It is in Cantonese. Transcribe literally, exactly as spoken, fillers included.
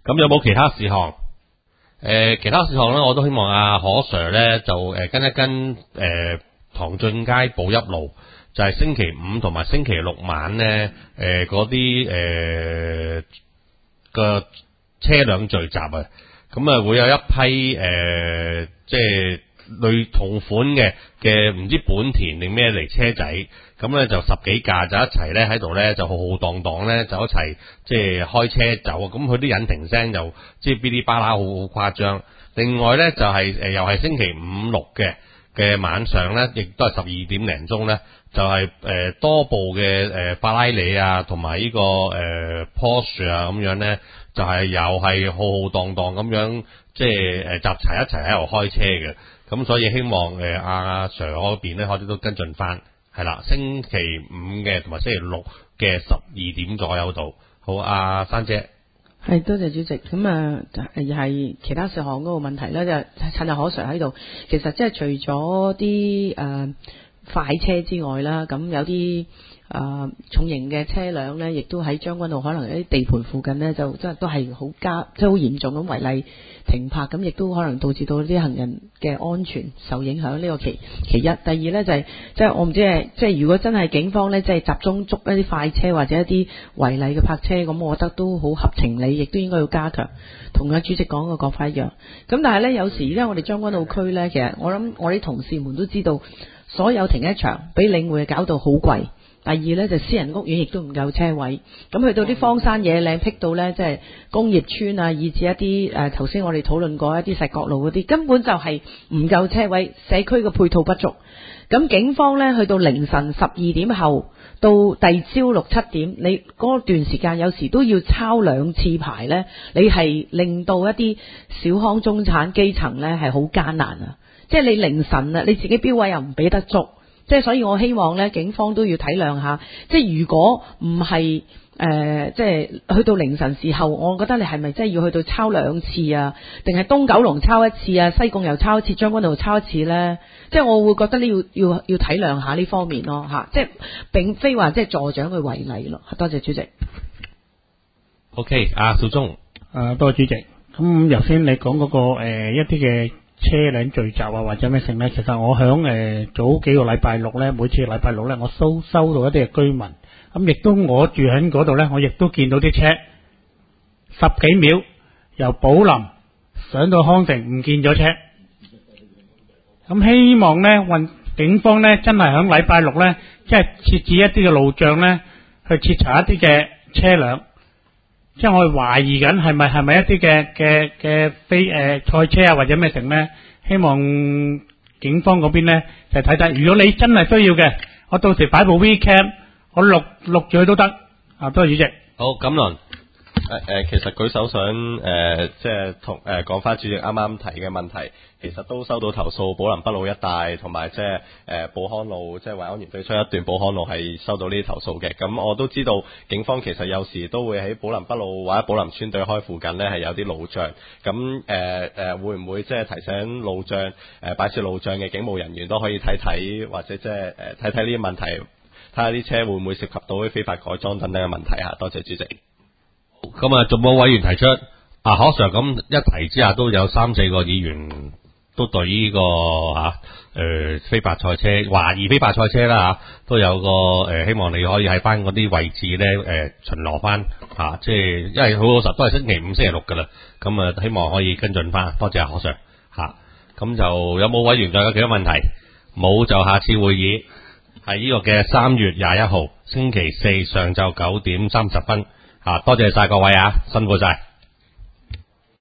咁有冇其他事項？誒、呃，其他事項咧，我都希望阿何 Sir 咧就誒、呃、跟一跟誒、呃、唐俊街寶邑路，就係、是、星期五同埋星期六晚咧誒嗰啲誒個車輛聚集啊，咁啊會有一批誒、呃、即係類同款嘅嘅唔知本田定咩嚟車仔，咁咧就十幾架就一齊咧喺度咧就浩浩蕩蕩咧就一齊即係開車走啊！咁佢啲引擎聲就即係嗶哩吧啦好好誇張。另外咧就係、是、誒、呃、又係星期五六嘅嘅晚上咧，亦都係十二點零鐘咧，就係、是、誒、呃、多部嘅誒、呃、法拉利啊，同埋呢個誒、呃、Porsche 啊咁樣咧，就係、是、又係浩浩蕩蕩咁樣，即係誒集齊一齊喺度開車嘅。咁所以希望誒阿、呃、Sir 嗰邊咧，可以都跟進翻，係啦，星期五嘅同埋星期六嘅十二點左右度。好，阿珊姐。 係，多謝主席。咁啊，又係其他事項嗰個問題咧，就趁阿何 Sir 喺度，其實即係除咗啲誒快車之外啦，咁有啲誒、呃、重型嘅車輛咧，亦都喺將軍澳可能喺啲地盤附近咧，就即係都係好加，即係好嚴重咁違例停泊，咁亦都可能導致到啲行人嘅安全受影響。呢個其其一，第二咧就係、是、即係我唔知係即係如果真係警方咧即係集中捉一啲快車或者一啲違例嘅泊車，咁我覺得都好合情理，亦都應該要加強。同阿主席講嘅講法一樣。咁但係咧有時咧我哋將軍澳區咧，其實我諗我啲同事們都知道，所有停車場俾領匯搞到好貴。第二咧就私人屋苑亦都唔夠車位，咁去到啲荒山野嶺僻到咧，即係工業村啊，以至一啲誒頭先我哋討論過一啲石角路嗰啲，根本就係唔夠車位，社區嘅配套不足。咁警方咧去到凌晨十二點後到第二朝六七點，你嗰段時間有時都要抄兩次牌咧，你係令到一啲小康中產基層咧係好艱難啊！即係你凌晨啊，你自己標位又唔俾得足。即係所以我希望咧，警方都要體諒下。即係如果唔係誒，即係去到凌晨時候，我覺得你係咪真係要去到抄兩次啊？定係東九龍抄一次啊？西貢又抄一次，將軍澳抄一次咧？即係我會覺得你要要要體諒下呢方面咯，嚇！即係並非話即係助長佢違例咯。多謝主席。 OK， 阿邵忠， 誒多謝主席。咁頭先你講嗰、那個、呃、一啲嘅車輛聚集啊，或者咩性咧？其實我響誒、呃、早幾個禮拜六咧，每次禮拜六咧，我收收到一啲嘅居民，咁亦都我住喺嗰度咧，我亦都見到啲車十幾秒由寶林上到康城唔見咗車。咁希望咧運警方咧真係響禮拜六咧，即係設置一啲嘅路障咧，去徹查一啲嘅車輛。即係我哋懷疑緊係咪係咪一啲嘅嘅嘅非誒賽車啊或者咩成咧？希望警方嗰邊咧就睇睇。如果你真係需要嘅，我到時擺部 V cam， 我錄錄住佢都得。啊，多謝主席。 好，錦麟。誒誒，其實舉手想誒，即係同誒講翻主席啱啱提嘅問題，其實都收到投訴，寶林北路一帶同埋即係誒寶康路，即係惠安園對出一段寶康路係收到呢啲投訴嘅。咁我都知道警方其實有時都會喺寶林北路或者寶林村對開附近呢係有啲路障。咁誒誒會唔會即係提醒路障誒擺設路障嘅警務人員都可以睇睇，或者即係誒睇睇呢啲問題，睇下啲車會唔會涉及到啲非法改裝等等嘅問題嚇。多謝主席。咁啊，仲冇委員提出啊，何 Sir 咁一提之下，都有三四個議員都對呢、這個吓誒、呃、非法賽車懷疑非法賽車啦吓、啊，都有個誒、呃、希望你可以喺翻嗰啲位置咧誒、呃、巡邏翻吓，即係因為好老實都係星期五、星期六噶啦，咁啊希望可以跟進翻。多謝何 Sir 吓、啊，咁就有冇委員再有其他問題？冇就下次會議係呢個嘅三月廿一號星期四上晝九點三十分。啊，多謝晒各位啊，辛苦晒。